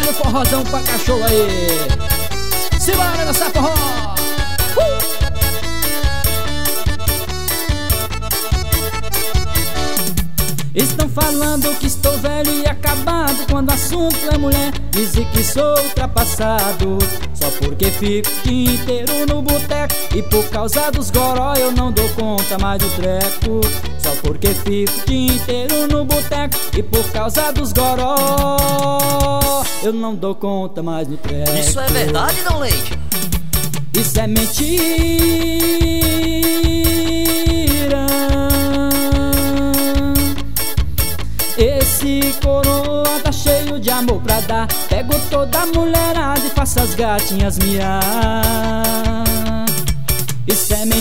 um forrozão pra cachorro aí. Simbora dançar forró. Estão falando que estou velho e acabado. Quando o assunto é mulher, dizem que sou ultrapassado. Só porque fico o dia inteiro no boteco e por causa dos goró eu não dou conta mais do treco. Só porque fico o dia inteiro no boteco e por causa dos goró eu não dou conta mais do treco. Isso é verdade, não, Leite? Isso é mentira. Esse coroa tá cheio de amor pra dar. Pego toda a mulherada e faço as gatinhas miar. Isso é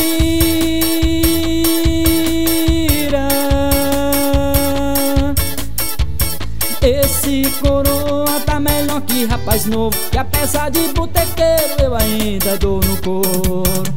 mentira. Esse coroa tá melhor que rapaz novo, que apesar de botequeiro eu ainda dou no couro.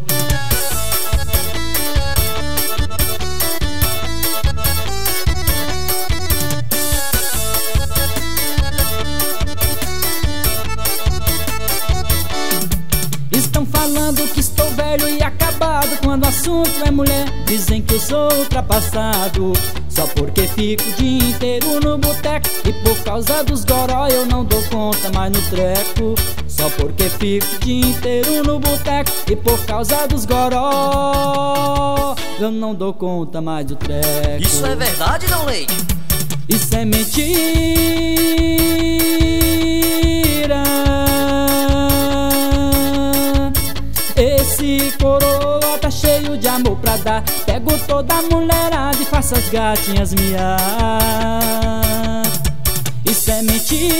Estão falando que estou velho e acabado. Quando o assunto é mulher, dizem que eu sou ultrapassado. Só porque fico o dia inteiro no boteco e por causa dos goró eu não dou conta mais no treco. Só porque fico o dia inteiro no boteco e por causa dos goró eu não dou conta mais do treco. Isso é verdade, não, Leite? Isso é mentira. Esse coroa tá cheio de amor pra dar. Pego toda a mulherada e faço as gatinhas miar. Isso é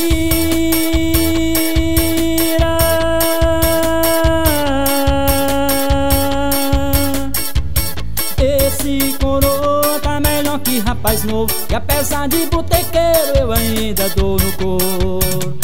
mentira. Esse coroa tá melhor que rapaz novo, e apesar de botequeiro eu ainda dou no couro.